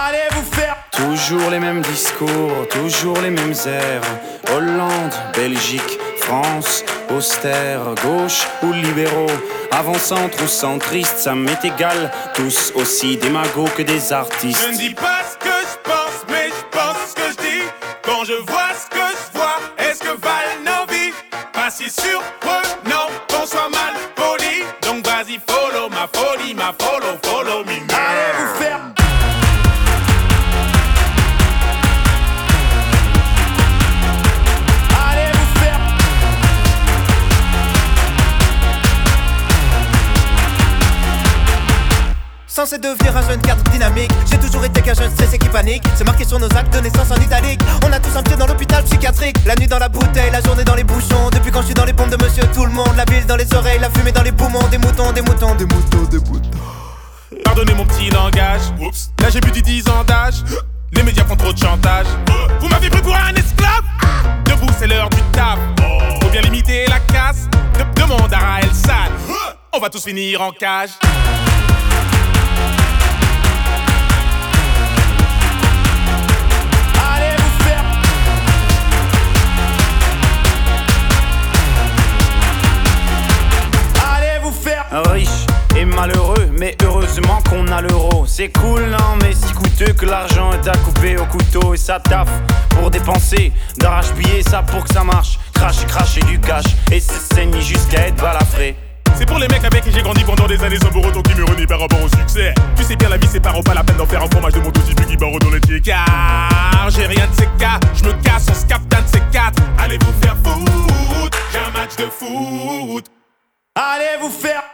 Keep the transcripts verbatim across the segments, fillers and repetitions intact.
Allez vous faire. Toujours les mêmes discours, toujours les mêmes airs. Hollande, Belgique, France, austère, gauche ou libéraux, avant-centre ou centriste, ça m'est égal. Tous aussi démagos que des artistes. Je ne dis pas ce que je pense, mais je pense ce que je dis. Quand je vois ce que je vois, est-ce que valent nos vies? Pas si surprenant qu'on soit mal poli. Donc vas-y follow ma folie, ma follow, follow me. Allez vous faire. Censé devenir un jeune cadre dynamique, j'ai toujours été qu'un jeune stressé qui panique. C'est marqué sur nos actes de naissance en italique. On a tous un pied dans l'hôpital psychiatrique. La nuit dans la bouteille, la journée dans les bouchons. Depuis quand je suis dans les pompes de monsieur tout le monde. La bile dans les oreilles, la fumée dans les poumons. Des moutons, des moutons, des moutons, des moutons. Pardonnez mon petit langage. Oups. Là j'ai plus de dix ans d'âge. Les médias font trop de chantage. Vous m'avez pris pour un esclave. Debout c'est l'heure du taf. Faut bien limiter la casse. De- Demande à Raël San. On va tous finir en cage. Riche et malheureux, mais heureusement qu'on a l'euro. C'est cool, non, mais si coûteux que l'argent est à couper au couteau. Et ça taffe pour dépenser, d'arrache-billets, ça pour que ça marche. Cracher, cracher du cash, et c'est saigner jusqu'à être balafré. C'est pour les mecs avec qui j'ai grandi pendant des années sans pour autant qui me renient par rapport au succès. Tu sais bien la vie c'est pas pas la peine d'en faire un fromage de mon tout type qui barre dans les pieds. Car j'ai rien de ces cas, je me casse, on se capte un de ces quatre. Allez vous faire foutre, j'ai un match de foot. Allez vous faire.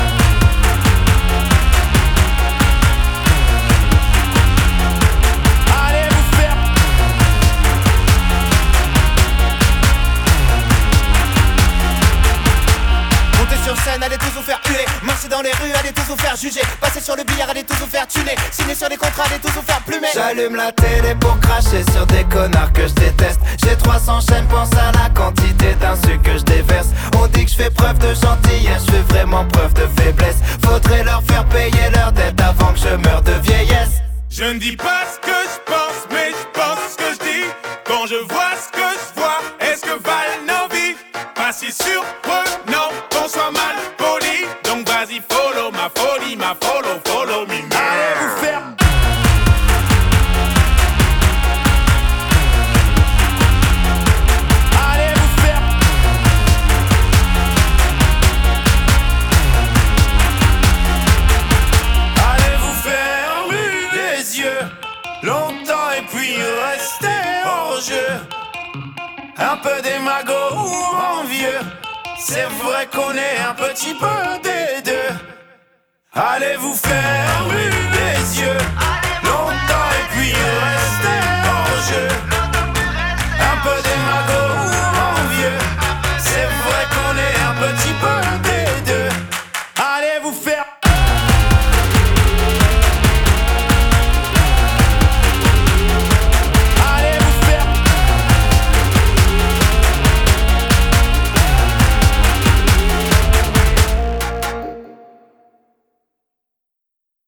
Sur scène, allez tous vous faire huer. Marcher dans les rues, allez tous vous faire juger. Passer sur le billard, allez tous vous faire tuner. Signer sur les contrats, allez tous vous faire plumer. J'allume la télé pour cracher sur des connards que je déteste. J'ai trois cents chaînes, pense à la quantité d'insultes que je déverse. On dit que je fais preuve de gentillesse, je fais vraiment preuve de faiblesse. Faudrait leur faire payer leur dette avant que je meure de vieillesse. Je ne dis pas ce que je pense, mais je pense ce que je dis. Quand je vois ce que je vois, est-ce que valent nos vies? Pas si surprenant qu'on soit mal poli. Donc vas-y follow ma folie, ma follow, follow me. Allez vous faire. Allez vous faire. Allez vous fermer les yeux longtemps et puis rester hors jeu. Un peu démago ou envieux, c'est vrai qu'on est un petit peu des deux. Allez vous fermer les yeux longtemps et puis rester hors jeu.